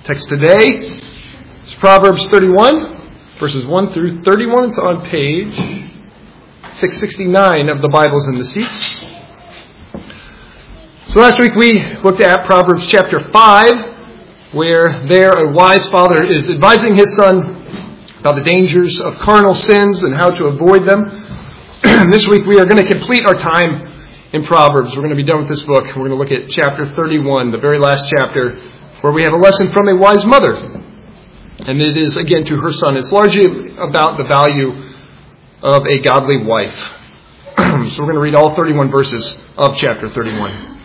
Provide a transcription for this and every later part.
Text today is Proverbs 31, verses 1 through 31. It's on page 669 of the Bibles in the seats. So last week we looked at Proverbs chapter 5, where there a wise father is advising his son about the dangers of carnal sins and how to avoid them. This week we are going to complete our time in Proverbs. We're going to be done with this book. We're going to look at chapter 31, the very last chapter, where we have a lesson from a wise mother. And it is, again, to her son. It's largely about the value of a godly wife. So we're going to read all 31 verses of chapter 31.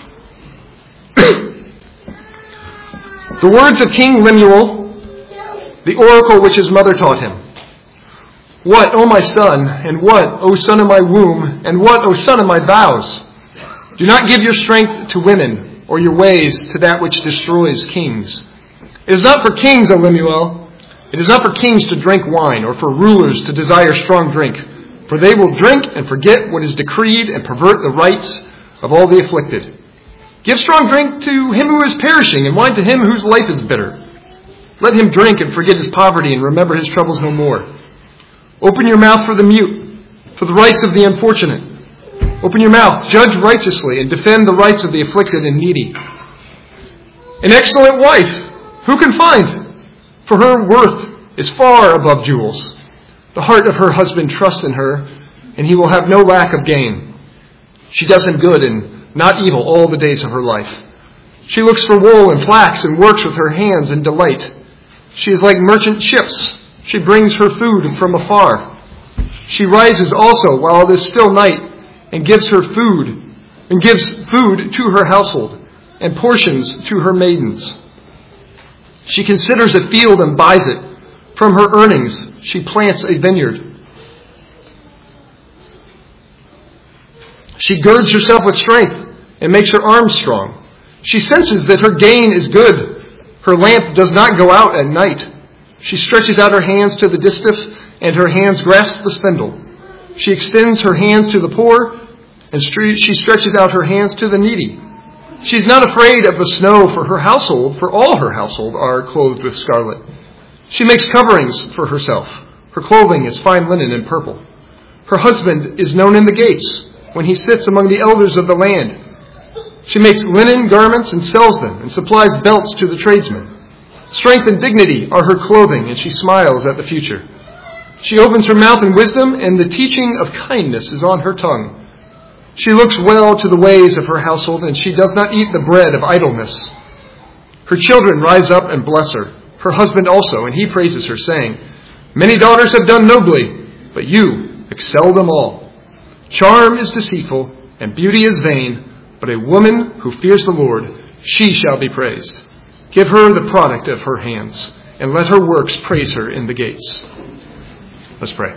The words of King Lemuel, the oracle which his mother taught him. What, O my son, and what, O son of my womb, and what, O son of my vows? Do not give your strength to women, or your ways to that which destroys kings. It is not for kings, O Lemuel. It is not for kings to drink wine, or for rulers to desire strong drink. For they will drink and forget what is decreed and pervert the rights of all the afflicted. Give strong drink to him who is perishing, and wine to him whose life is bitter. Let him drink and forget his poverty and remember his troubles no more. Open your mouth for the mute, for the rights of the unfortunate. Open your mouth, judge righteously, and defend the rights of the afflicted and needy. An excellent wife, who can find? For her worth is far above jewels. The heart of her husband trusts in her, and he will have no lack of gain. She does him good and not evil all the days of her life. She looks for wool and flax and works with her hands in delight. She is like merchant ships. She brings her food from afar. She rises also while it is still night, and gives food to her household, and portions to her maidens. She considers a field and buys it. From her earnings she plants a vineyard. She girds herself with strength and makes her arms strong. She senses that her gain is good. Her lamp does not go out at night. She stretches out her hands to the distaff, and her hands grasp the spindle. She extends her hands to the poor, and she stretches out her hands to the needy. She is not afraid of the snow for her household, for all her household are clothed with scarlet. She makes coverings for herself. Her clothing is fine linen and purple. Her husband is known in the gates when he sits among the elders of the land. She makes linen garments and sells them, and supplies belts to the tradesmen. Strength and dignity are her clothing, and she smiles at the future. She opens her mouth in wisdom, and the teaching of kindness is on her tongue. She looks well to the ways of her household, and she does not eat the bread of idleness. Her children rise up and bless her, her husband also, and he praises her, saying, Many daughters have done nobly, but you excel them all. Charm is deceitful, and beauty is vain, but a woman who fears the Lord, she shall be praised. Give her the product of her hands, and let her works praise her in the gates. Let's pray.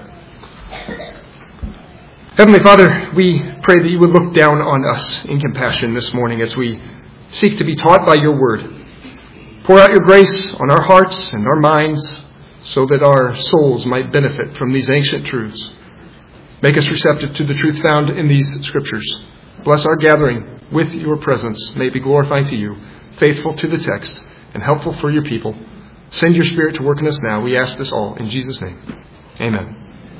Heavenly Father, we pray that you would look down on us in compassion this morning as we seek to be taught by your word. Pour out your grace on our hearts and our minds so that our souls might benefit from these ancient truths. Make us receptive to the truth found in these scriptures. Bless our gathering with your presence. May it be glorifying to you, faithful to the text, and helpful for your people. Send your Spirit to work in us now. We ask this all in Jesus' name. Amen.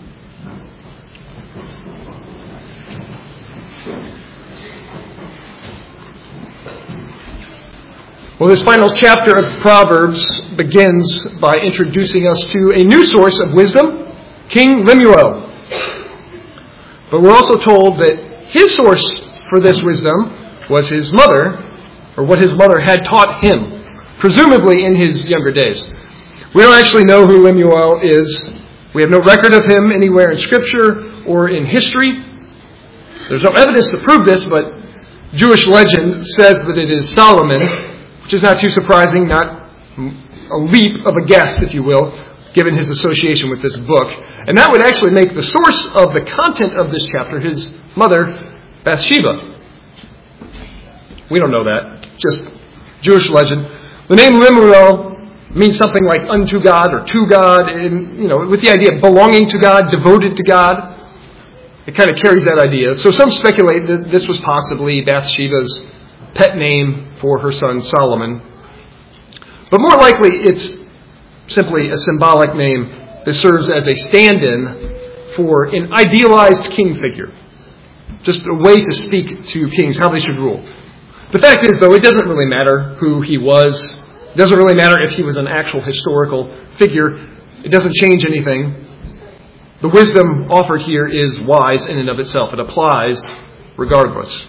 Well, this final chapter of Proverbs begins by introducing us to a new source of wisdom, King Lemuel. But we're also told that his source for this wisdom was his mother, or what his mother had taught him, presumably in his younger days. We don't actually know who Lemuel is. We have no record of him anywhere in Scripture or in history. There's no evidence to prove this, but Jewish legend says that it is Solomon, which is not too surprising, not a leap of a guess, if you will, given his association with this book. And that would actually make the source of the content of this chapter his mother, Bathsheba. We don't know that, just Jewish legend. The name Lemuel means something like unto God or to God, and, with the idea of belonging to God, devoted to God. It kind of carries that idea. So some speculate that this was possibly Bathsheba's pet name for her son Solomon. But more likely, it's simply a symbolic name that serves as a stand-in for an idealized king figure. Just a way to speak to kings, how they should rule. The fact is, though, it doesn't really matter who he was. It doesn't really matter if he was an actual historical figure. It doesn't change anything. The wisdom offered here is wise in and of itself. It applies regardless.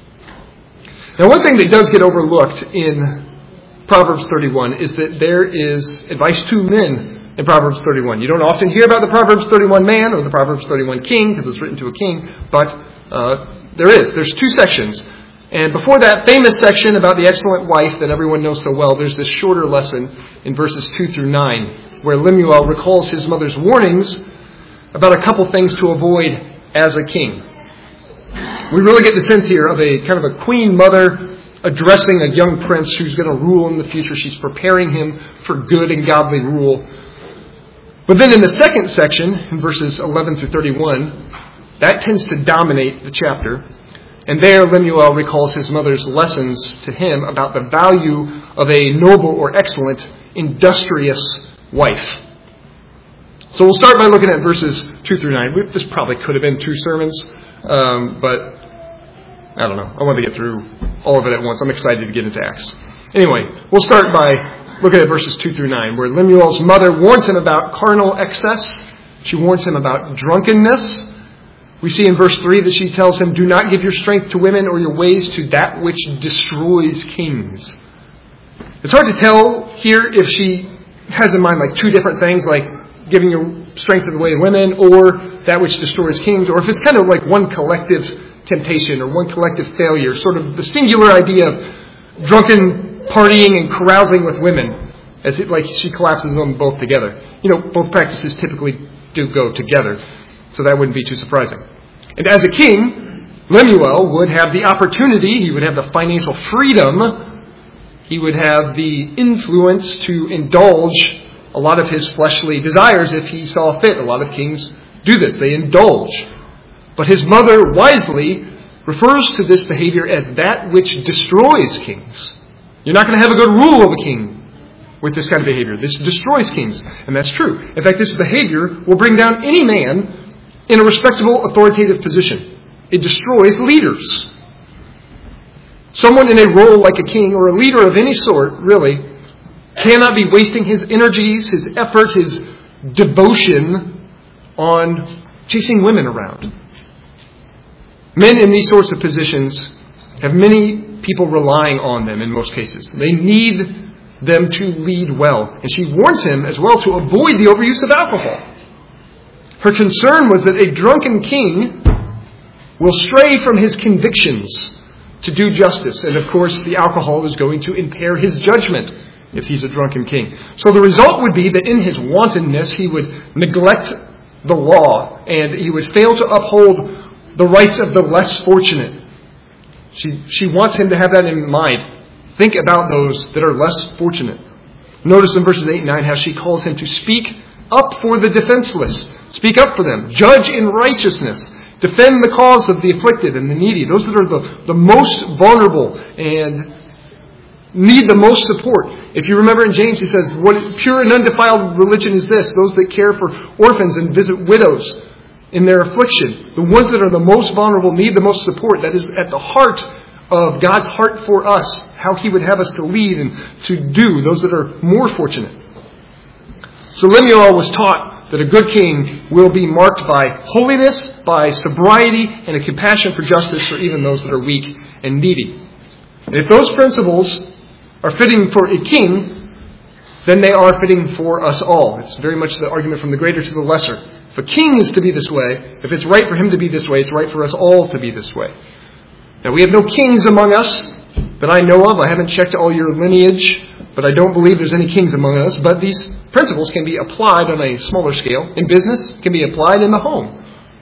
Now, one thing that does get overlooked in Proverbs 31 is that there is advice to men in Proverbs 31. You don't often hear about the Proverbs 31 man or the Proverbs 31 king because it's written to a king, but There's two sections. And before that famous section about the excellent wife that everyone knows so well, there's this shorter lesson in verses 2 through 9 where Lemuel recalls his mother's warnings about a couple things to avoid as a king. We really get the sense here of a kind of a queen mother addressing a young prince who's going to rule in the future. She's preparing him for good and godly rule. But then in the second section, in verses 11 through 31, that tends to dominate the chapter. And there Lemuel recalls his mother's lessons to him about the value of a noble or excellent, industrious wife. So we'll start by looking at verses 2 through 9. This probably could have been 2 sermons, but I don't know. I want to get through all of it at once. I'm excited to get into Acts. Anyway, we'll start by looking at verses 2 through 9, where Lemuel's mother warns him about carnal excess. She warns him about drunkenness. We see in verse 3 that she tells him, "Do not give your strength to women or your ways to that which destroys kings." It's hard to tell here if she has in mind like 2 different things, like giving your strength to the way of women or that which destroys kings, or if it's kind of like one collective temptation or one collective failure, sort of the singular idea of drunken partying and carousing with women, as it like she collapses them both together. You know, both practices typically do go together, so that wouldn't be too surprising. And as a king, Lemuel would have the opportunity, he would have the financial freedom, he would have the influence to indulge a lot of his fleshly desires if he saw fit. A lot of kings do this, they indulge. But his mother wisely refers to this behavior as that which destroys kings. You're not going to have a good rule of a king with this kind of behavior. This destroys kings. And that's true. In fact, this behavior will bring down any man in a respectable, authoritative position. It destroys leaders. Someone in a role like a king or a leader of any sort, really, cannot be wasting his energies, his effort, his devotion on chasing women around. Men in these sorts of positions have many people relying on them in most cases. They need them to lead well. And she warns him as well to avoid the overuse of alcohol. Her concern was that a drunken king will stray from his convictions to do justice. And of course, the alcohol is going to impair his judgment if he's a drunken king. So the result would be that in his wantonness, he would neglect the law and he would fail to uphold the rights of the less fortunate. She wants him to have that in mind. Think about those that are less fortunate. Notice in verses 8 and 9 how she calls him to speak up for the defenseless. Speak up for them. Judge in righteousness. Defend the cause of the afflicted and the needy. Those that are the most vulnerable and need the most support. If you remember in James, he says, "What pure and undefiled religion is this? Those that care for orphans and visit widows in their affliction." The ones that are the most vulnerable need the most support. That is at the heart of God's heart for us, how He would have us to lead and to do, those that are more fortunate. So Lemuel was taught that a good king will be marked by holiness, by sobriety, and a compassion for justice for even those that are weak and needy. And if those principles are fitting for a king, then they are fitting for us all. It's very much the argument from the greater to the lesser. If a king is to be this way, if it's right for him to be this way, it's right for us all to be this way. Now, we have no kings among us that I know of. I haven't checked all your lineage, but I don't believe there's any kings among us. But these principles can be applied on a smaller scale. In business, can be applied in the home.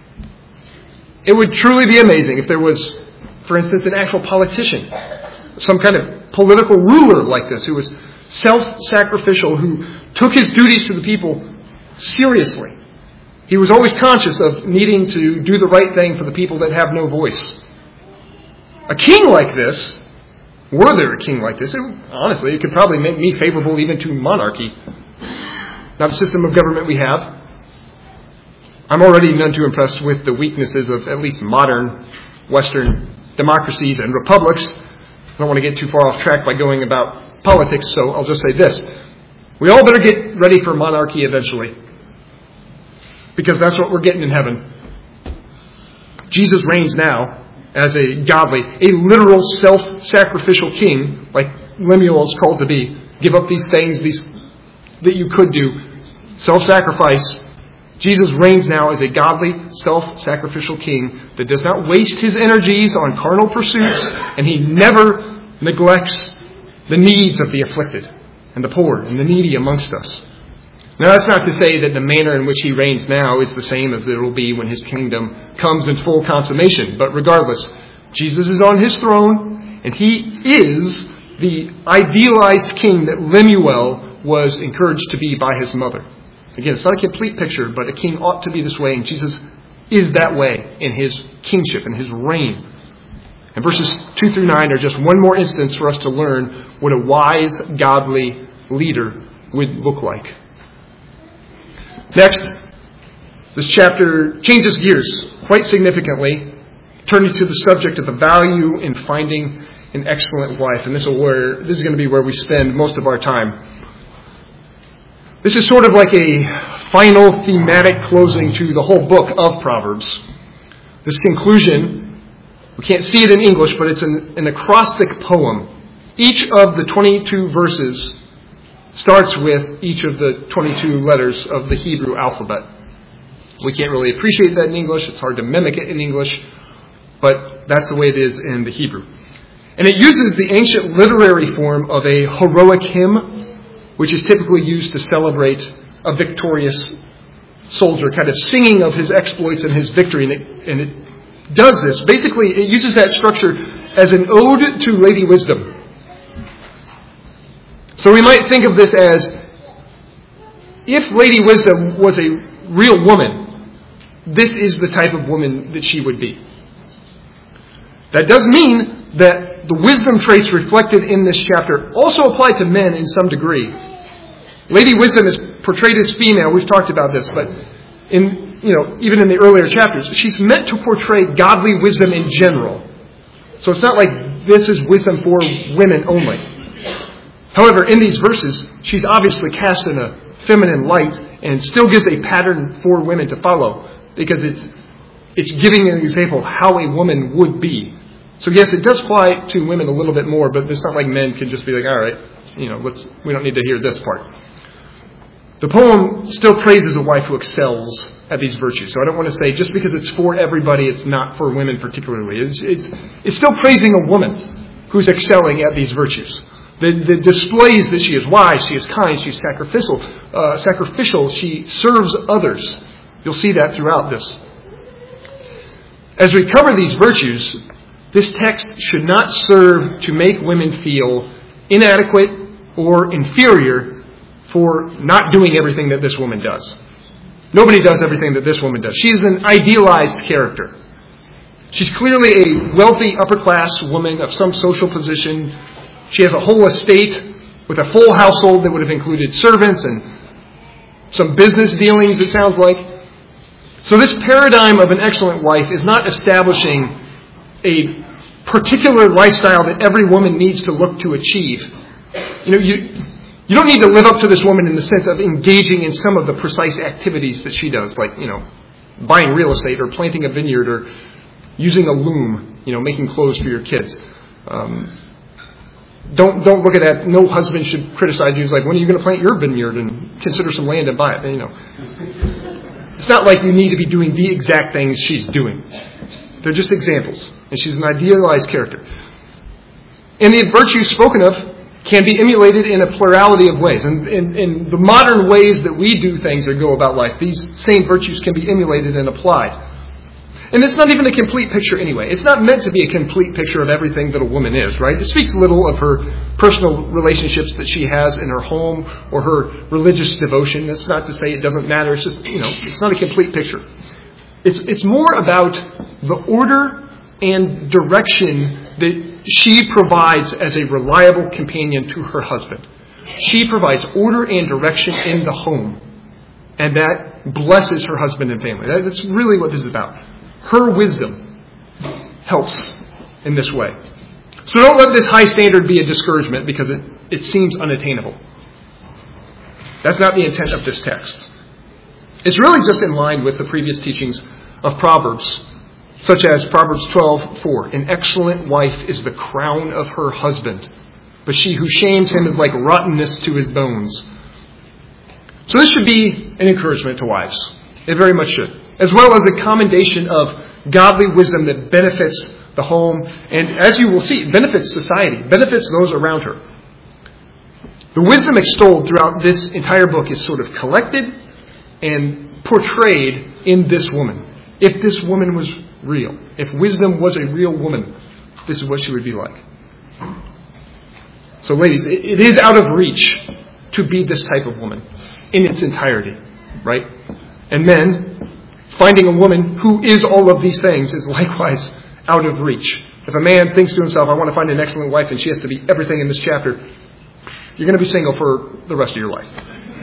It would truly be amazing if there was, for instance, an actual politician, some kind of political ruler like this, who was self-sacrificial, who took his duties to the people seriously. He was always conscious of needing to do the right thing for the people that have no voice. A king like this were there a king like this, honestly, it could probably make me favorable even to monarchy. Not the system of government we have. I'm already none too impressed with the weaknesses of at least modern Western democracies and republics. I don't want to get too far off track by going about politics, so I'll just say this. We all better get ready for monarchy eventually, because that's what we're getting in heaven. Jesus reigns now as a godly, a literal self-sacrificial king, like Lemuel is called to be. Give up these things that you could do. Self-sacrifice. Jesus reigns now as a godly, self-sacrificial king that does not waste his energies on carnal pursuits, and he never neglects the needs of the afflicted and the poor and the needy amongst us. Now, that's not to say that the manner in which he reigns now is the same as it will be when his kingdom comes in full consummation. But regardless, Jesus is on his throne, and he is the idealized king that Lemuel was encouraged to be by his mother. Again, it's not a complete picture, but a king ought to be this way, and Jesus is that way in his kingship and his reign. And verses 2 through 9 are just one more instance for us to learn what a wise, godly leader would look like. Next, this chapter changes gears quite significantly, turning to the subject of the value in finding an excellent wife. And this is going to be where we spend most of our time. This is sort of like a final thematic closing to the whole book of Proverbs. This conclusion, we can't see it in English, but it's an acrostic poem. Each of the 22 verses starts with each of the 22 letters of the Hebrew alphabet. We can't really appreciate that in English. It's hard to mimic it in English, but that's the way it is in the Hebrew. And it uses the ancient literary form of a heroic hymn, which is typically used to celebrate a victorious soldier, kind of singing of his exploits and his victory. And it does this. Basically, it uses that structure as an ode to Lady Wisdom. So we might think of this as, if Lady Wisdom was a real woman, this is the type of woman that she would be. That does mean that the wisdom traits reflected in this chapter also apply to men in some degree. Lady Wisdom is portrayed as female. We've talked about this, but even in the earlier chapters, she's meant to portray godly wisdom in general. So it's not like this is wisdom for women only. However, in these verses, she's obviously cast in a feminine light and still gives a pattern for women to follow, because it's giving an example of how a woman would be. So yes, it does apply to women a little bit more, but it's not like men can just be like, all right, we don't need to hear this part. The poem still praises a wife who excels at these virtues. So I don't want to say just because it's for everybody, it's not for women particularly. It's still praising a woman who's excelling at these virtues. The displays that she is wise, she is kind, she's sacrificial, she serves others. You'll see that throughout this. As we cover these virtues, this text should not serve to make women feel inadequate or inferior for not doing everything that this woman does. Nobody does everything that this woman does. She is an idealized character. She's clearly a wealthy upper-class woman of some social position. She has a whole estate with a full household that would have included servants and some business dealings, it sounds like. So this paradigm of an excellent wife is not establishing a particular lifestyle that every woman needs to look to achieve. You don't need to live up to this woman in the sense of engaging in some of the precise activities that she does, like, buying real estate or planting a vineyard or using a loom, making clothes for your kids. Don't look at that. No husband should criticize you. It's like, when are you going to plant your vineyard and consider some land and buy it? It's not like you need to be doing the exact things she's doing. They're just examples. And she's an idealized character. And the virtues spoken of can be emulated in a plurality of ways. And in the modern ways that we do things or go about life, these same virtues can be emulated and applied. And it's not even a complete picture anyway. It's not meant to be a complete picture of everything that a woman is, right? It speaks little of her personal relationships that she has in her home or her religious devotion. That's not to say it doesn't matter. It's just, it's not a complete picture. It's more about the order and direction that she provides as a reliable companion to her husband. She provides order and direction in the home. And that blesses her husband and family. That's really what this is about. Her wisdom helps in this way. So don't let this high standard be a discouragement because it seems unattainable. That's not the intent of this text. It's really just in line with the previous teachings of Proverbs, such as Proverbs 12:4. An excellent wife is the crown of her husband, but she who shames him is like rottenness to his bones. So this should be an encouragement to wives. It very much should. As well as a commendation of godly wisdom that benefits the home, and as you will see, benefits society, benefits those around her. The wisdom extolled throughout this entire book is sort of collected and portrayed in this woman. If this woman was real, if wisdom was a real woman, this is what she would be like. So ladies, it is out of reach to be this type of woman in its entirety, right? And men, finding a woman who is all of these things is likewise out of reach. If a man thinks to himself, I want to find an excellent wife and she has to be everything in this chapter, you're going to be single for the rest of your life.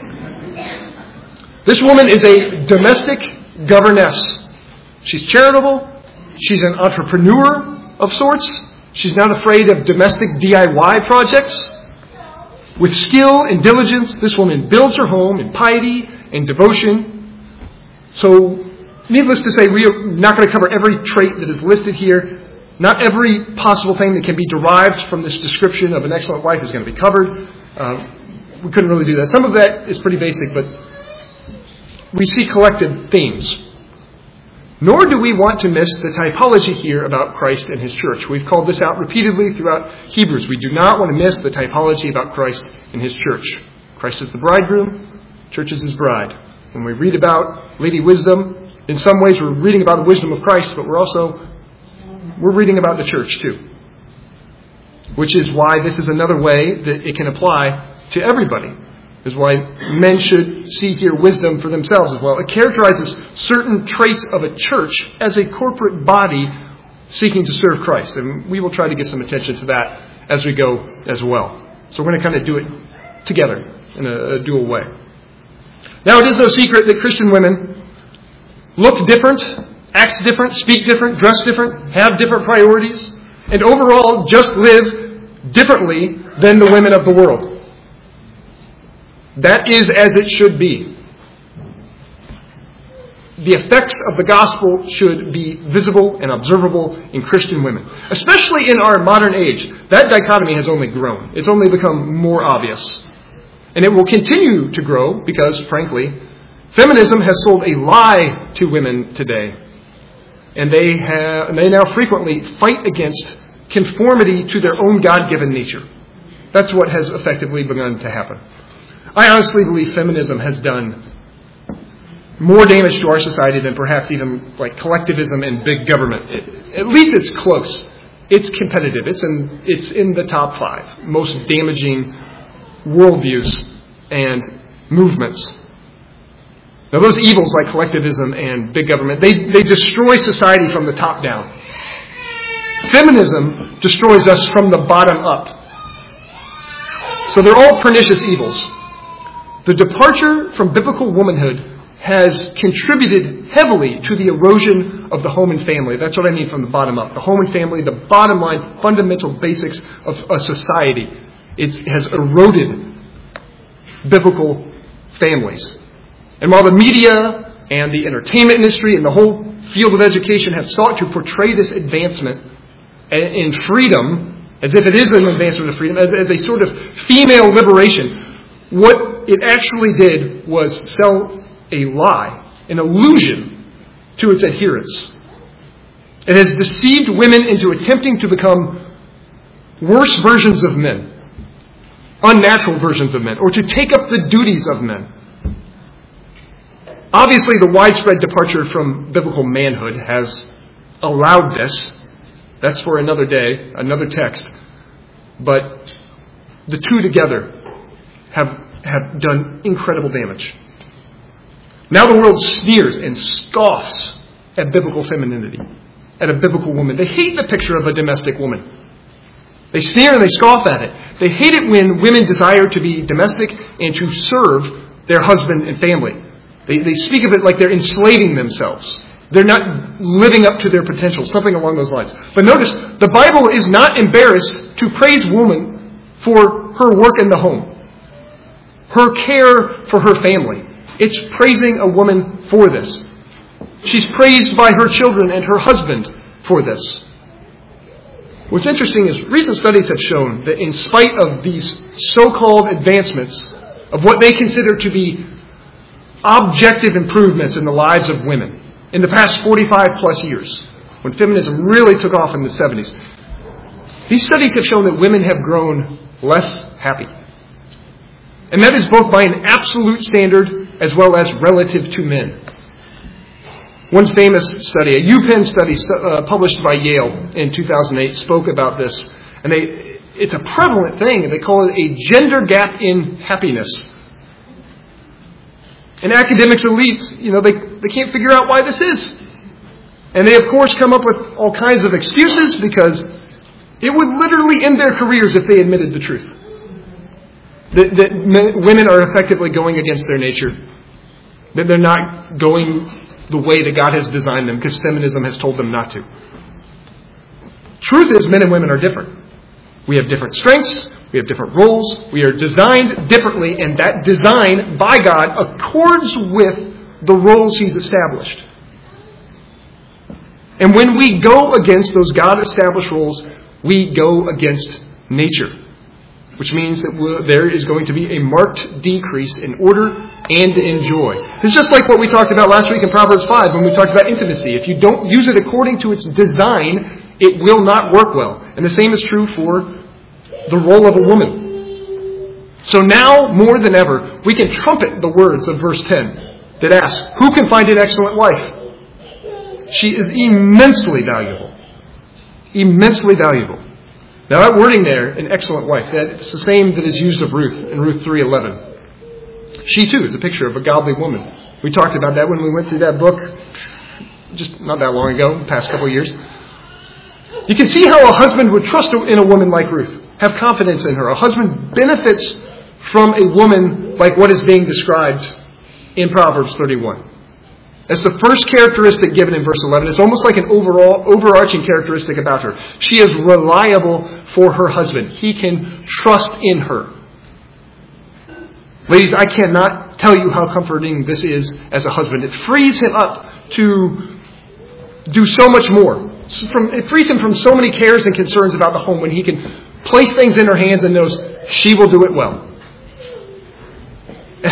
This woman is a domestic governess. She's charitable. She's an entrepreneur of sorts. She's not afraid of domestic DIY projects. With skill and diligence, this woman builds her home in piety and devotion. So, needless to say, we are not going to cover every trait that is listed here. Not every possible thing that can be derived from this description of an excellent wife is going to be covered. We couldn't really do that. Some of that is pretty basic, but we see collected themes. Nor do we want to miss the typology here about Christ and His church. We've called this out repeatedly throughout Hebrews. We do not want to miss the typology about Christ and His church. Christ is the bridegroom, church is His bride. When we read about Lady Wisdom, in some ways we're reading about the wisdom of Christ, but we're reading about the church too. Which is why this is another way that it can apply to everybody. Is why men should see here wisdom for themselves as well. It characterizes certain traits of a church as a corporate body seeking to serve Christ. And we will try to get some attention to that as we go as well. So we're going to kind of do it together in a dual way. Now, it is no secret that Christian women look different, act different, speak different, dress different, have different priorities, and overall just live differently than the women of the world. That is as it should be. The effects of the gospel should be visible and observable in Christian women. Especially in our modern age. That dichotomy has only grown. It's only become more obvious. And it will continue to grow because, frankly, feminism has sold a lie to women today. And they now frequently fight against conformity to their own God-given nature. That's what has effectively begun to happen. I honestly believe feminism has done more damage to our society than perhaps even like collectivism and big government. At least it's close. It's competitive. It's in the top 5 most damaging worldviews and movements. Now those evils like collectivism and big government, they destroy society from the top down. Feminism destroys us from the bottom up. So they're all pernicious evils. The departure from biblical womanhood has contributed heavily to the erosion of the home and family. That's what I mean from the bottom up. The home and family, the bottom line, fundamental basics of a society. It has eroded biblical families. And while the media and the entertainment industry and the whole field of education have sought to portray this advancement in freedom, as if it is an advancement of freedom, as a sort of female liberation, what it actually did was sell a lie, an illusion to its adherents. It has deceived women into attempting to become worse versions of men, unnatural versions of men, or to take up the duties of men. Obviously, the widespread departure from biblical manhood has allowed this. That's for another day, another text. But the two together have done incredible damage. Now the world sneers and scoffs at biblical femininity, at a biblical woman. They hate the picture of a domestic woman. They sneer and they scoff at it. They hate it when women desire to be domestic and to serve their husband and family. They speak of it like they're enslaving themselves. They're not living up to their potential, something along those lines. But notice, the Bible is not embarrassed to praise woman for her work in the home, her care for her family. It's praising a woman for this. She's praised by her children and her husband for this. What's interesting is recent studies have shown that in spite of these so-called advancements of what they consider to be objective improvements in the lives of women in the past 45 plus years, when feminism really took off in the 70s, these studies have shown that women have grown less happy. And that is both by an absolute standard as well as relative to men. One famous study, a UPenn study published by Yale in 2008, spoke about this. And it's a prevalent thing. They call it a gender gap in happiness. And academics, elites, they can't figure out why this is. And they, of course, come up with all kinds of excuses because it would literally end their careers if they admitted the truth. That women are effectively going against their nature. That they're not going the way that God has designed them because feminism has told them not to. Truth is, men and women are different. We have different strengths. We have different roles. We are designed differently, and that design by God accords with the roles He's established. And when we go against those God-established roles, we go against nature, which means that there is going to be a marked decrease in order and in joy. It's just like what we talked about last week in Proverbs 5 when we talked about intimacy. If you don't use it according to its design, it will not work well. And the same is true for the role of a woman. So now, more than ever, we can trumpet the words of verse 10 that ask, who can find an excellent wife? She is immensely valuable. Immensely valuable. Now that wording there, an excellent wife, it's the same that is used of Ruth in Ruth 3:11. She too is a picture of a godly woman. We talked about that when we went through that book just not that long ago, the past couple of years. You can see how a husband would trust in a woman like Ruth, have confidence in her. A husband benefits from a woman like what is being described in Proverbs 31. That's the first characteristic given in verse 11. It's almost like an overarching characteristic about her. She is reliable for her husband. He can trust in her. Ladies, I cannot tell you how comforting this is as a husband. It frees him up to do so much more. It frees him from so many cares and concerns about the home when he can place things in her hands and knows she will do it well. A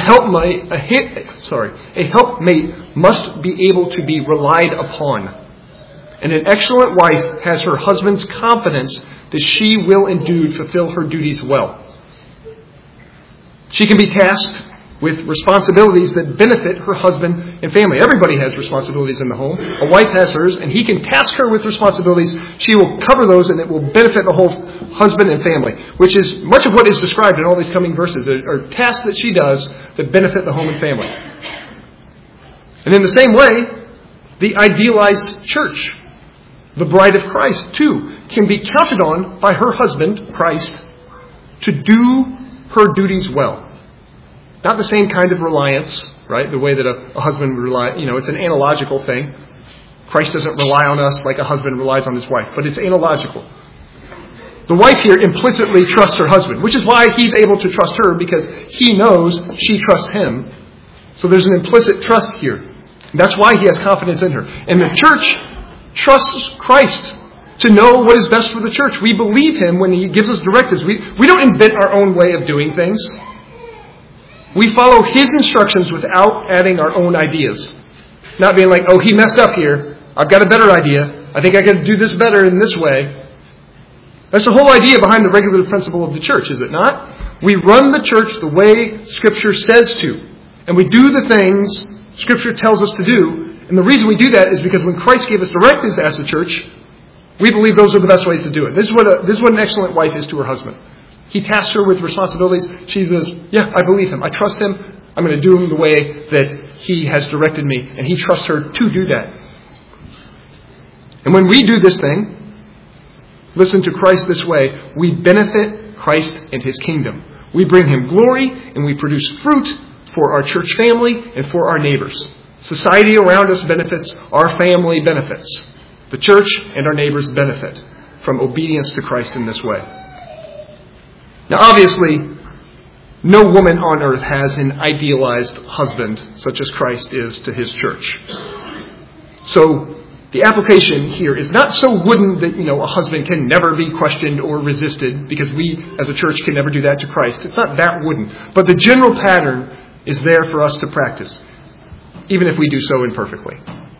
helpmate must be able to be relied upon. And an excellent wife has her husband's confidence that she will indeed fulfill her duties well. She can be tasked with responsibilities that benefit her husband and family. Everybody has responsibilities in the home. A wife has hers, and he can task her with responsibilities. She will cover those, and it will benefit the whole husband and family, which is much of what is described in all these coming verses, are tasks that she does that benefit the home and family. And in the same way, the idealized church, the bride of Christ, too, can be counted on by her husband, Christ, to do her duties well. Not the same kind of reliance, right? The way that a husband would rely, it's an analogical thing. Christ doesn't rely on us like a husband relies on his wife, but it's analogical. The wife here implicitly trusts her husband, which is why he's able to trust her, because he knows she trusts him. So there's an implicit trust here. And that's why he has confidence in her. And the church trusts Christ to know what is best for the church. We believe him when he gives us directives. We don't invent our own way of doing things. We follow his instructions without adding our own ideas. Not being like, oh, he messed up here. I've got a better idea. I think I can do this better in this way. That's the whole idea behind the regular principle of the church, is it not? We run the church the way Scripture says to. And we do the things Scripture tells us to do. And the reason we do that is because when Christ gave us directives as a church, we believe those are the best ways to do it. This is what an excellent wife is to her husband. He tasks her with responsibilities. She says, yeah, I believe him. I trust him. I'm going to do him the way that he has directed me. And he trusts her to do that. And when we do this thing, listen to Christ this way, we benefit Christ and his kingdom. We bring him glory and we produce fruit for our church family and for our neighbors. Society around us benefits, our family benefits. The church and our neighbors benefit from obedience to Christ in this way. Now, obviously, no woman on earth has an idealized husband such as Christ is to his church. So, the application here is not so wooden that, a husband can never be questioned or resisted because we as a church can never do that to Christ. It's not that wooden. But the general pattern is there for us to practice, even if we do so imperfectly.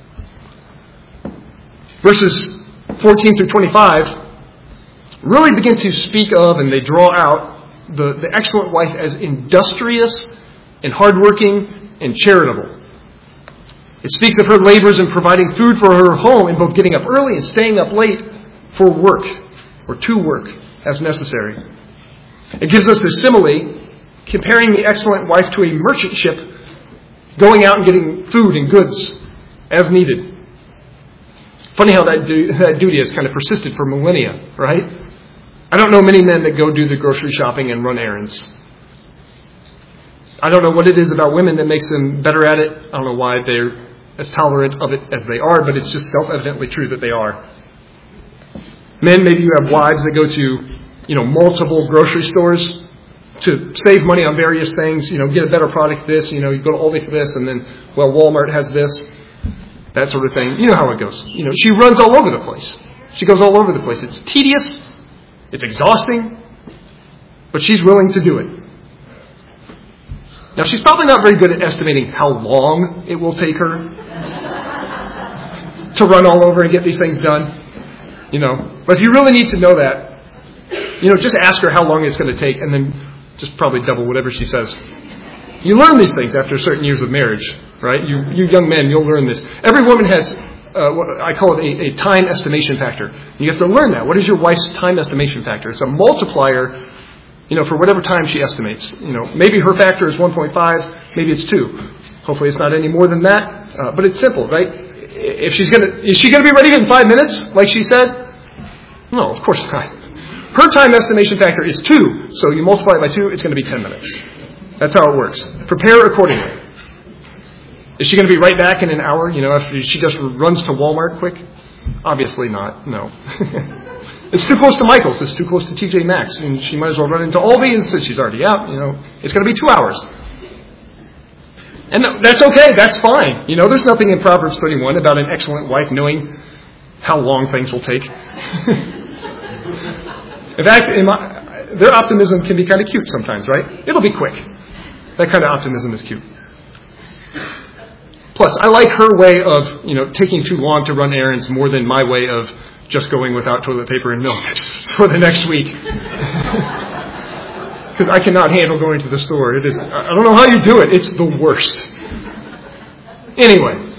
Verses 14 through 25 really begin to speak of, and they draw out, the excellent wife as industrious and hardworking and charitable. It speaks of her labors in providing food for her home and both getting up early and staying up late for work or to work as necessary. It gives us the simile comparing the excellent wife to a merchant ship going out and getting food and goods as needed. Funny how that duty has kind of persisted for millennia, right? I don't know many men that go do the grocery shopping and run errands. I don't know what it is about women that makes them better at it. I don't know why they're as tolerant of it as they are, but it's just self-evidently true that they are. Men, maybe you have wives that go to, multiple grocery stores to save money on various things, get a better product this, you go to Aldi for this, and then, Walmart has this, that sort of thing. You know how it goes. She runs all over the place. She goes all over the place. It's tedious. It's exhausting. But she's willing to do it. Now, she's probably not very good at estimating how long it will take her to run all over and get these things done. But if you really need to know that, just ask her how long it's going to take and then just probably double whatever she says. You learn these things after certain years of marriage, right? You young men, you'll learn this. Every woman has what I call it a time estimation factor. You have to learn that. What is your wife's time estimation factor? It's a multiplier, for whatever time she estimates. Maybe her factor is 1.5, maybe it's 2. Hopefully it's not any more than that. But it's simple, right? Is she gonna be ready in 5 minutes, like she said? No, of course not. Her time estimation factor is 2, so you multiply it by 2, it's going to be 10 minutes. That's how it works. Prepare accordingly. Is she going to be right back in an hour, after she just runs to Walmart quick? Obviously not, no. It's too close to Michael's, it's too close to TJ Maxx, and she might as well run into Aldi, and since she's already out, it's going to be 2 hours. And that's okay, that's fine. There's nothing in Proverbs 31 about an excellent wife knowing how long things will take. In fact, their optimism can be kind of cute sometimes, right? It'll be quick. That kind of optimism is cute. Plus, I like her way of, taking too long to run errands more than my way of just going without toilet paper and milk for the next week. Because I cannot handle going to the store. I don't know how you do it. It's the worst. Anyway,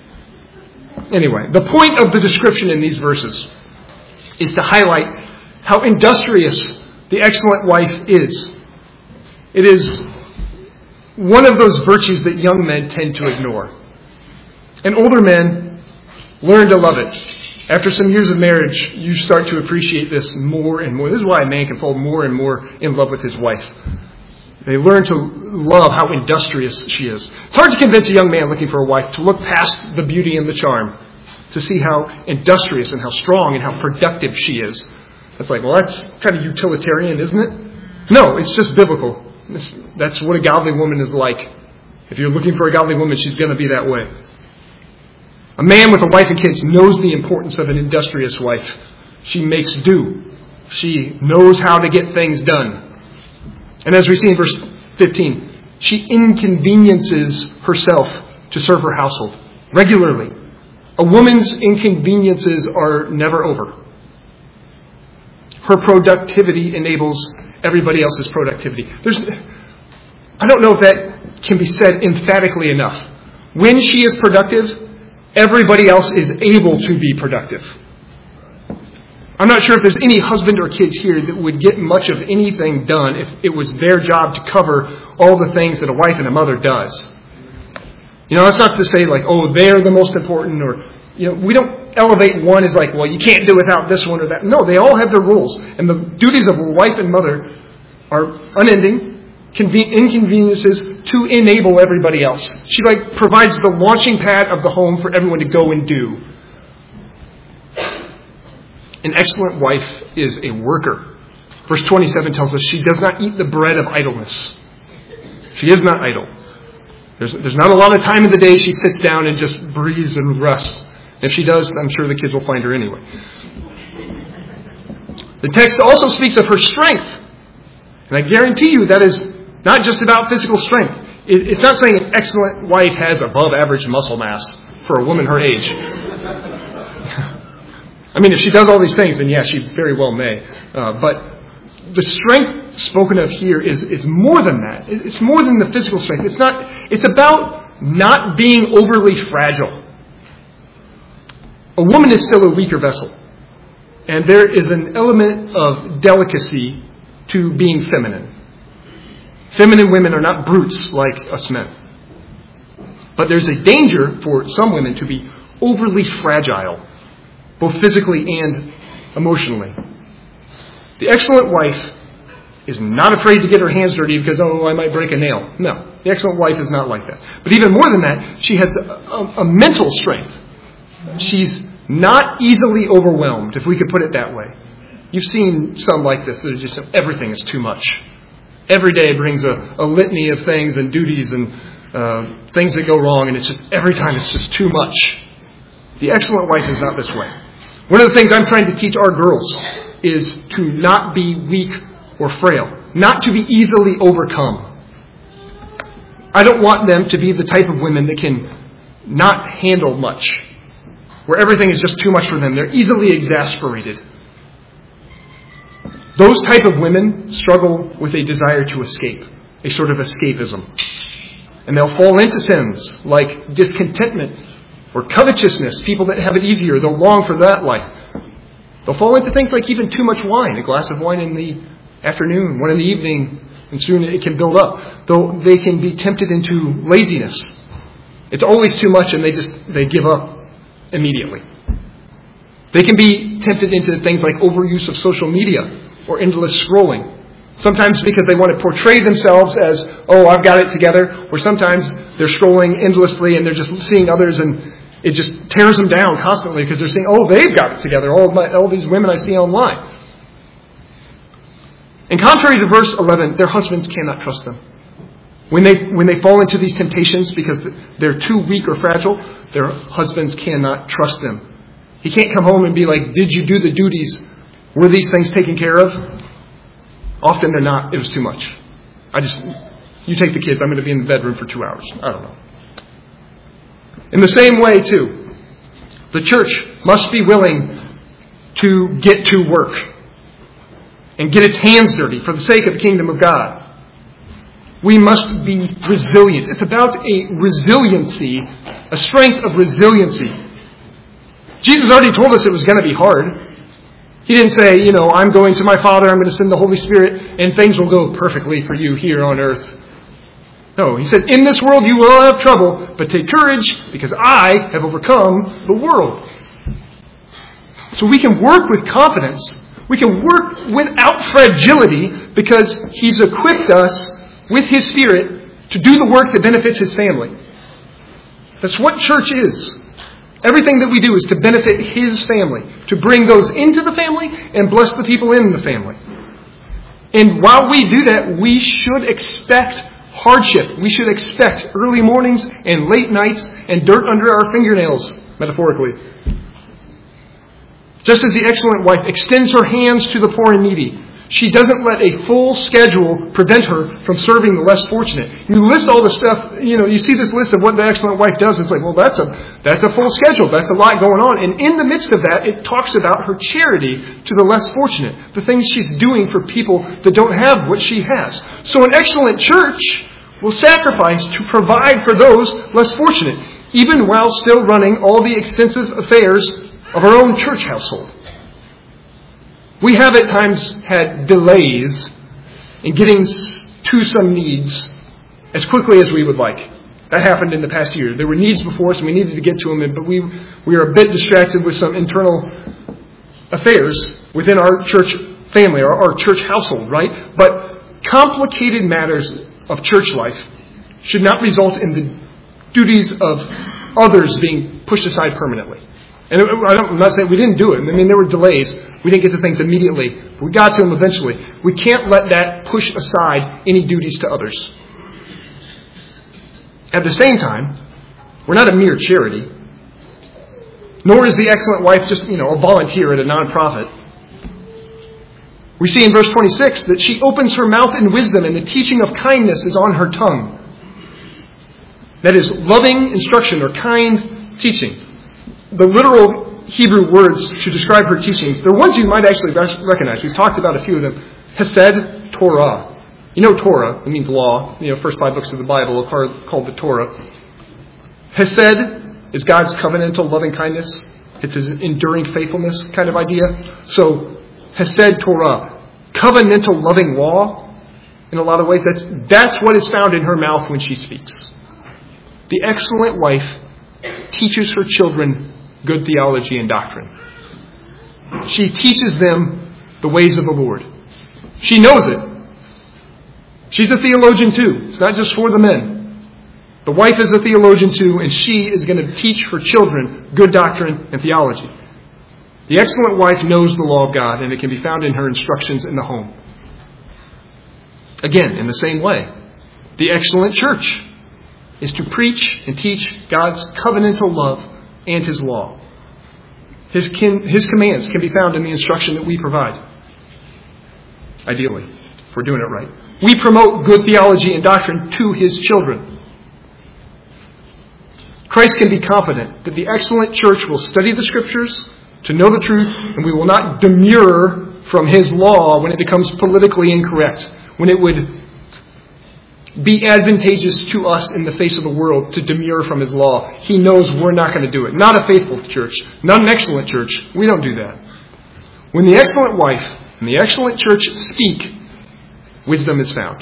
the point of the description in these verses is to highlight how industrious the excellent wife is. It is one of those virtues that young men tend to ignore. And older men learn to love it. After some years of marriage, you start to appreciate this more and more. This is why a man can fall more and more in love with his wife. They learn to love how industrious she is. It's hard to convince a young man looking for a wife to look past the beauty and the charm, to see how industrious and how strong and how productive she is. It's like, that's kind of utilitarian, isn't it? No, it's just biblical. That's what a godly woman is like. If you're looking for a godly woman, she's going to be that way. A man with a wife and kids knows the importance of an industrious wife. She makes do. She knows how to get things done. And as we see in verse 15, she inconveniences herself to serve her household regularly. A woman's inconveniences are never over. Her productivity enables everybody else's productivity. I don't know if that can be said emphatically enough. When she is productive, everybody else is able to be productive. I'm not sure if there's any husband or kids here that would get much of anything done if it was their job to cover all the things that a wife and a mother does. That's not to say they're the most important, or we don't elevate one as like, well, you can't do without this one or that. No, they all have their roles. And the duties of a wife and mother are unending inconveniences to enable everybody else. She provides the launching pad of the home for everyone to go and do. An excellent wife is a worker. Verse 27 tells us she does not eat the bread of idleness. She is not idle. There's not a lot of time in the day she sits down and just breathes and rests. If she does, I'm sure the kids will find her anyway. The text also speaks of her strength. And I guarantee you that is not just about physical strength. It's not saying an excellent wife has above average muscle mass for a woman her age. I mean, if she does all these things, then yeah, she very well may. But the strength spoken of here is more than that. It's more than the physical strength. It's about not being overly fragile. A woman is still a weaker vessel. And there is an element of delicacy to being feminine. Feminine women are not brutes like us men. But there's a danger for some women to be overly fragile, both physically and emotionally. The excellent wife is not afraid to get her hands dirty because, I might break a nail. No, the excellent wife is not like that. But even more than that, she has a mental strength. She's not easily overwhelmed, if we could put it that way. You've seen some like this. That are just everything is too much. Every day brings a litany of things and duties and things that go wrong, and it's just every time it's just too much. The excellent wife is not this way. One of the things I'm trying to teach our girls is to not be weak or frail, not to be easily overcome. I don't want them to be the type of women that can not handle much, where everything is just too much for them. They're easily exasperated. Those type of women struggle with a desire to escape, a sort of escapism. And they'll fall into sins like discontentment or covetousness. People that have it easier, they'll long for that life. They'll fall into things like even too much wine, a glass of wine in the afternoon, one in the evening, and soon it can build up. Though they can be tempted into laziness. It's always too much and they give up immediately. They can be tempted into things like overuse of social media or endless scrolling. Sometimes because they want to portray themselves as, I've got it together. Or sometimes they're scrolling endlessly and they're just seeing others and it just tears them down constantly because they're saying, they've got it together. All these women I see online. And contrary to verse 11, their husbands cannot trust them. When they fall into these temptations because they're too weak or fragile, their husbands cannot trust them. He can't come home and be like, did you do the duties? Were these things taken care of? Often they're not. It was too much. You take the kids. I'm going to be in the bedroom for 2 hours. I don't know. In the same way, too, the church must be willing to get to work and get its hands dirty for the sake of the kingdom of God. We must be resilient. It's about a resiliency, a strength of resiliency. Jesus already told us it was going to be hard. He didn't say, I'm going to my Father, I'm going to send the Holy Spirit, and things will go perfectly for you here on earth. No, he said, in this world you will have trouble, but take courage, because I have overcome the world. So we can work with confidence. We can work without fragility, because He's equipped us with His Spirit to do the work that benefits His family. That's what church is. Everything that we do is to benefit His family, to bring those into the family and bless the people in the family. And while we do that, we should expect hardship. We should expect early mornings and late nights and dirt under our fingernails, metaphorically. Just as the excellent wife extends her hands to the poor and needy, she doesn't let a full schedule prevent her from serving the less fortunate. You list all the stuff, you see this list of what the excellent wife does. It's like, that's a full schedule. That's a lot going on. And in the midst of that, it talks about her charity to the less fortunate. The things she's doing for people that don't have what she has. So an excellent church will sacrifice to provide for those less fortunate, even while still running all the extensive affairs of our own church household. We have at times had delays in getting to some needs as quickly as we would like. That happened in the past year. There were needs before us, and we needed to get to them, but we are a bit distracted with some internal affairs within our church family, our church household, right? But complicated matters of church life should not result in the duties of others being pushed aside permanently. And I'm not saying we didn't do it. I mean, there were delays. We didn't get to things immediately. But we got to them eventually. We can't let that push aside any duties to others. At the same time, we're not a mere charity. Nor is the excellent wife just, a volunteer at a nonprofit. We see in verse 26 that she opens her mouth in wisdom, and the teaching of kindness is on her tongue. That is loving instruction or kind teaching. The literal Hebrew words to describe her teachings, they're ones you might actually recognize. We've talked about a few of them. Hesed, Torah. Torah, it means law. First 5 books of the Bible are called the Torah. Hesed is God's covenantal loving kindness. It's his enduring faithfulness kind of idea. So, Hesed, Torah, covenantal loving law, in a lot of ways, that's what is found in her mouth when she speaks. The excellent wife teaches her children good theology and doctrine. She teaches them the ways of the Lord. She knows it. She's a theologian too. It's not just for the men. The wife is a theologian too, and she is going to teach her children good doctrine and theology. The excellent wife knows the law of God, and it can be found in her instructions in the home. Again, in the same way, the excellent church is to preach and teach God's covenantal love and His law. His commands can be found in the instruction that we provide. Ideally, if we're doing it right. We promote good theology and doctrine to His children. Christ can be confident that the excellent church will study the Scriptures to know the truth, and we will not demur from His law when it becomes politically incorrect, when it would be advantageous to us in the face of the world to demur from His law. He knows we're not going to do it. Not a faithful church. Not an excellent church. We don't do that. When the excellent wife and the excellent church speak, wisdom is found.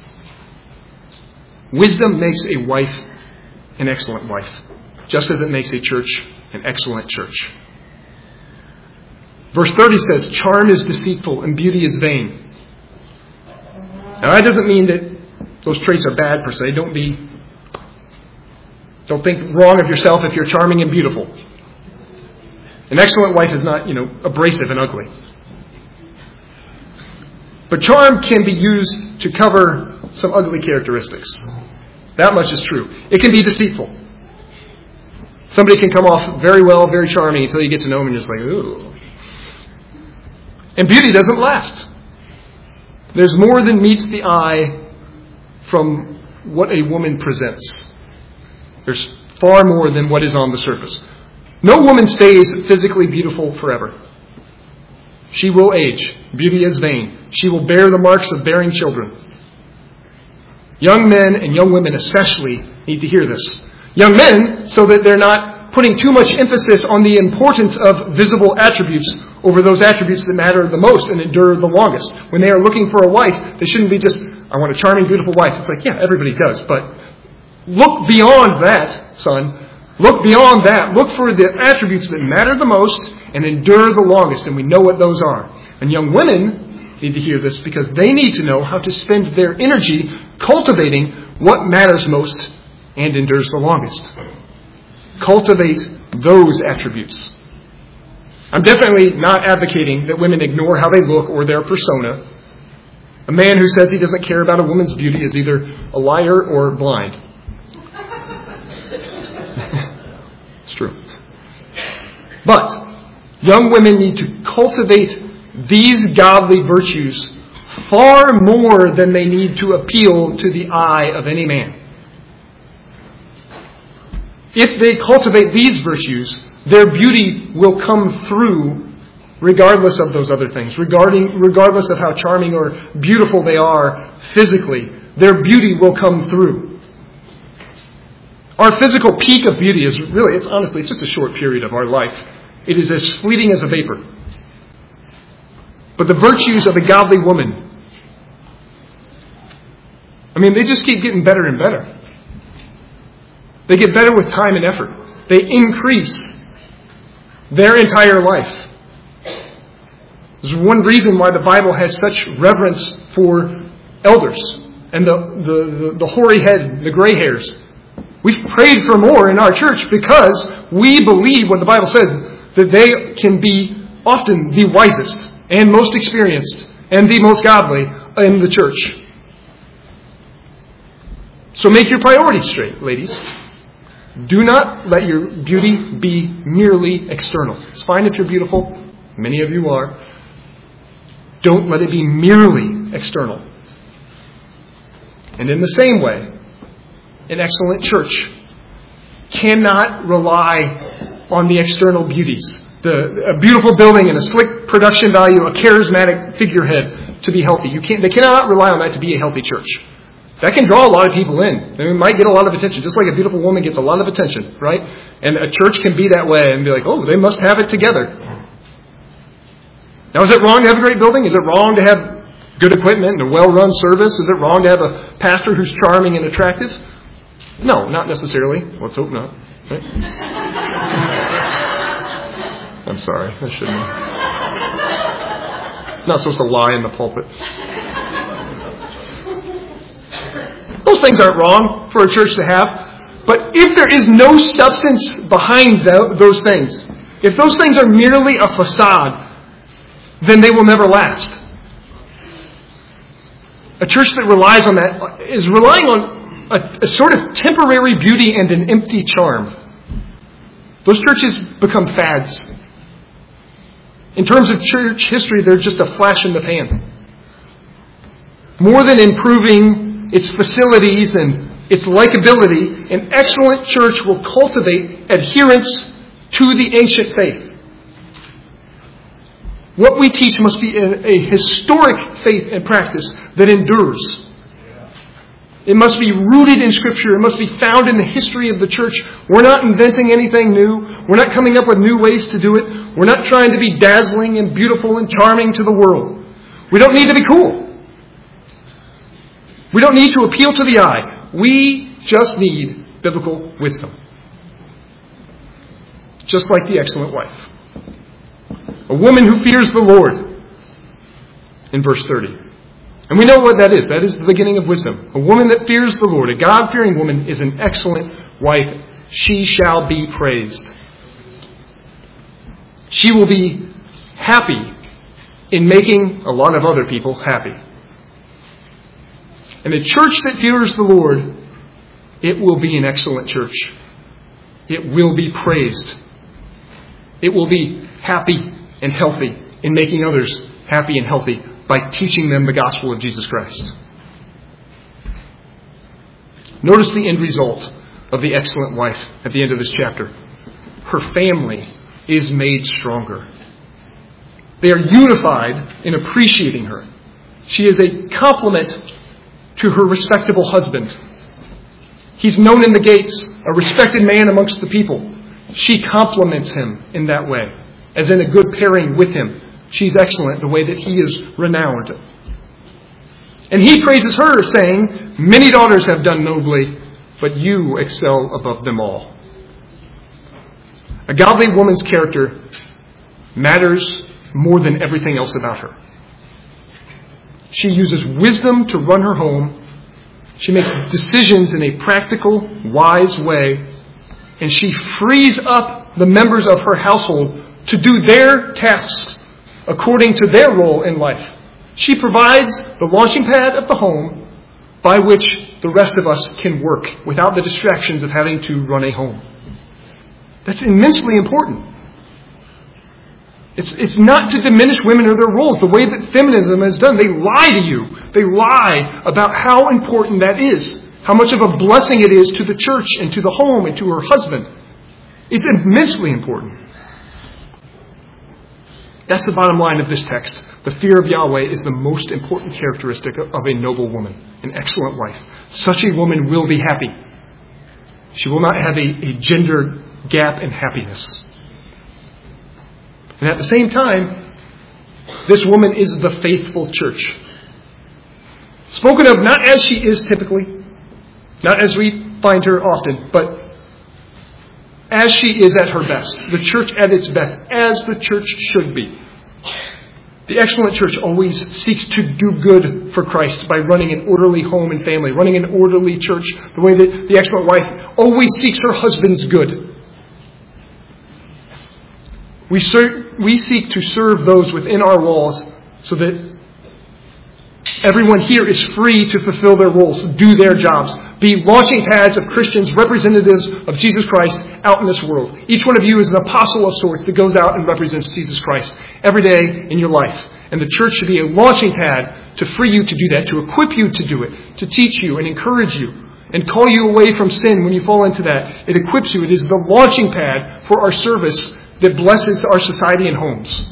Wisdom makes a wife an excellent wife, just as it makes a church an excellent church. Verse 30 says, charm is deceitful and beauty is vain. Now that doesn't mean that those traits are bad per se. Don't think wrong of yourself if you're charming and beautiful. An excellent wife is not, abrasive and ugly. But charm can be used to cover some ugly characteristics. That much is true. It can be deceitful. Somebody can come off very well, very charming until you get to know them and you're just like, ooh. And beauty doesn't last. There's more than meets the eye from what a woman presents. There's far more than what is on the surface. No woman stays physically beautiful forever. She will age. Beauty is vain. She will bear the marks of bearing children. Young men and young women especially need to hear this. Young men, so that they're not putting too much emphasis on the importance of visible attributes over those attributes that matter the most and endure the longest. When they are looking for a wife, they shouldn't be just, I want a charming, beautiful wife. It's like, yeah, everybody does. But look beyond that, son. Look beyond that. Look for the attributes that matter the most and endure the longest. And we know what those are. And young women need to hear this because they need to know how to spend their energy cultivating what matters most and endures the longest. Cultivate those attributes. I'm definitely not advocating that women ignore how they look or their persona. A man who says he doesn't care about a woman's beauty is either a liar or blind. It's true. But young women need to cultivate these godly virtues far more than they need to appeal to the eye of any man. If they cultivate these virtues, their beauty will come through regardless of those other things, regardless of how charming or beautiful they are physically. Their beauty will come through. Our physical peak of beauty is really, it's just a short period of our life. It is as fleeting as a vapor. But the virtues of a godly woman, they just keep getting better and better. They get better with time and effort. They increase their entire life. There's one reason why the Bible has such reverence for elders and the hoary head, the gray hairs. We've prayed for more in our church because we believe what the Bible says, that they can be often the wisest and most experienced and the most godly in the church. So make your priorities straight, ladies. Do not let your beauty be merely external. It's fine if you're beautiful. Many of you are. Don't let it be merely external. And in the same way, an excellent church cannot rely on the external beauties. A beautiful building and a slick production value, a charismatic figurehead to be healthy. They cannot rely on that to be a healthy church. That can draw a lot of people in. They might get a lot of attention, just like a beautiful woman gets a lot of attention, right? And a church can be that way and be like, oh, they must have it together. Now, is it wrong to have a great building? Is it wrong to have good equipment and a well-run service? Is it wrong to have a pastor who's charming and attractive? No, not necessarily. Let's hope not. Right? I'm sorry. I shouldn't have. Not supposed to lie in the pulpit. Those things aren't wrong for a church to have. But if there is no substance behind those things, if those things are merely a facade, then they will never last. A church that relies on that is relying on a sort of temporary beauty and an empty charm. Those churches become fads. In terms of church history, they're just a flash in the pan. More than improving its facilities and its likability, an excellent church will cultivate adherence to the ancient faith. What we teach must be a historic faith and practice that endures. It must be rooted in Scripture. It must be found in the history of the church. We're not inventing anything new. We're not coming up with new ways to do it. We're not trying to be dazzling and beautiful and charming to the world. We don't need to be cool. We don't need to appeal to the eye. We just need biblical wisdom. Just like the excellent wife. A woman who fears the Lord. In verse 30. And we know what that is. That is the beginning of wisdom. A woman that fears the Lord, a God-fearing woman, is an excellent wife. She shall be praised. She will be happy in making a lot of other people happy. And a church that fears the Lord, it will be an excellent church. It will be praised. It will be happy and healthy in making others happy and healthy by teaching them the gospel of Jesus Christ. Notice the end result of the excellent wife at the end of this chapter. Her family is made stronger. They are unified in appreciating her. She is a complement to her respectable husband. He's known in the gates, a respected man amongst the people. She complements him in that way, as in a good pairing with him. She's excellent the way that he is renowned. And he praises her, saying, many daughters have done nobly, but you excel above them all. A godly woman's character matters more than everything else about her. She uses wisdom to run her home. She makes decisions in a practical, wise way. And she frees up the members of her household to do their tasks according to their role in life. She provides the launching pad of the home by which the rest of us can work without the distractions of having to run a home. That's immensely important. It's not to diminish women or their roles. The way that feminism is done, they lie to you. They lie about how important that is. How much of a blessing it is to the church and to the home and to her husband. It's immensely important. That's the bottom line of this text. The fear of Yahweh is the most important characteristic of a noble woman, an excellent wife. Such a woman will be happy. She will not have a gender gap in happiness. And at the same time, this woman is the faithful church. Spoken of not as she is typically, not as we find her often, but as she is at her best, the church at its best, as the church should be. The excellent church always seeks to do good for Christ by running an orderly home and family, running an orderly church, the way that the excellent wife always seeks her husband's good. We seek to serve those within our walls so that everyone here is free to fulfill their roles, do their jobs, be launching pads of Christians, representatives of Jesus Christ out in this world. Each one of you is an apostle of sorts that goes out and represents Jesus Christ every day in your life. And the church should be a launching pad to free you to do that, to equip you to do it, to teach you and encourage you and call you away from sin when you fall into that. It equips you. It is the launching pad for our service that blesses our society and homes.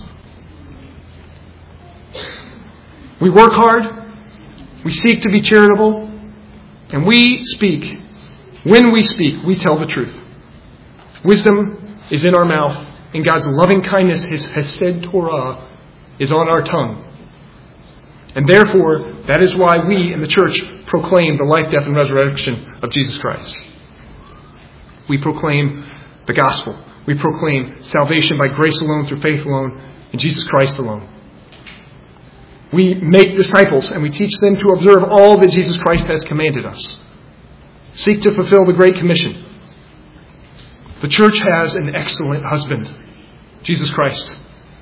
We work hard, we seek to be charitable, and we speak. When we speak, we tell the truth. Wisdom is in our mouth, and God's loving kindness, His Hesed Torah, is on our tongue. And therefore, that is why we in the church proclaim the life, death, and resurrection of Jesus Christ. We proclaim the gospel. We proclaim salvation by grace alone, through faith alone, in Jesus Christ alone. We make disciples and we teach them to observe all that Jesus Christ has commanded us. Seek to fulfill the Great Commission. The church has an excellent husband, Jesus Christ.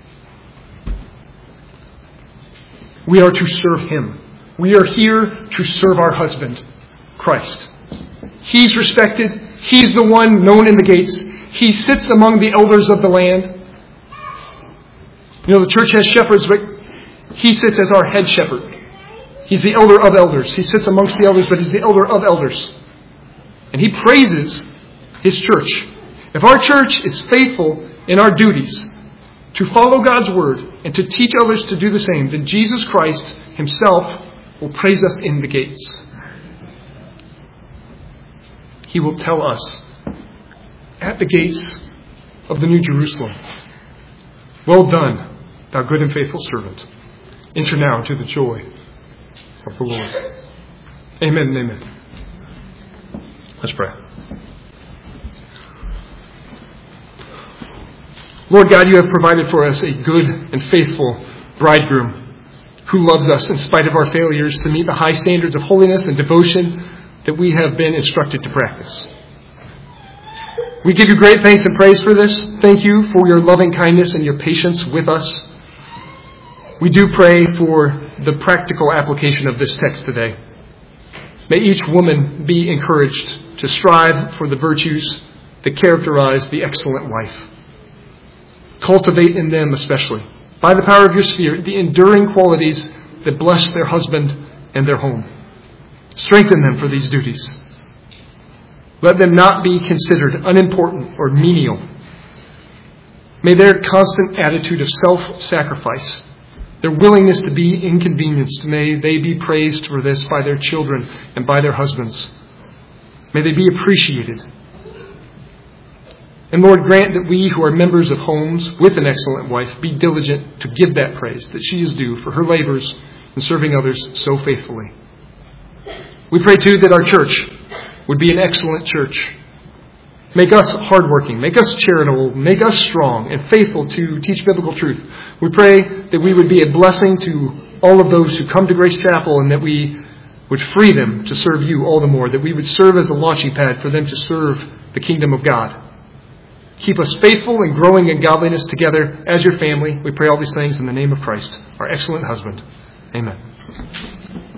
We are to serve Him. We are here to serve our husband, Christ. He's respected. He's the one known in the gates. He sits among the elders of the land. You know, the church has shepherds, but He sits as our head shepherd. He's the elder of elders. He sits amongst the elders, but He's the elder of elders. And He praises His church. If our church is faithful in our duties to follow God's word and to teach others to do the same, then Jesus Christ Himself will praise us in the gates. He will tell us at the gates of the New Jerusalem, "Well done, thou good and faithful servant. Enter now into the joy of the Lord." Amen and amen. Let's pray. Lord God, You have provided for us a good and faithful bridegroom who loves us in spite of our failures to meet the high standards of holiness and devotion that we have been instructed to practice. We give You great thanks and praise for this. Thank You for Your loving kindness and Your patience with us. We do pray for the practical application of this text today. May each woman be encouraged to strive for the virtues that characterize the excellent wife. Cultivate in them especially, by the power of Your Spirit, the enduring qualities that bless their husband and their home. Strengthen them for these duties. Let them not be considered unimportant or menial. May their constant attitude of self-sacrifice, their willingness to be inconvenienced, may they be praised for this by their children and by their husbands. May they be appreciated. And Lord, grant that we who are members of homes with an excellent wife be diligent to give that praise that she is due for her labors in serving others so faithfully. We pray too that our church would be an excellent church. Make us hardworking, make us charitable, make us strong and faithful to teach biblical truth. We pray that we would be a blessing to all of those who come to Grace Chapel, and that we would free them to serve You all the more, that we would serve as a launching pad for them to serve the kingdom of God. Keep us faithful and growing in godliness together as Your family. We pray all these things in the name of Christ, our excellent husband. Amen.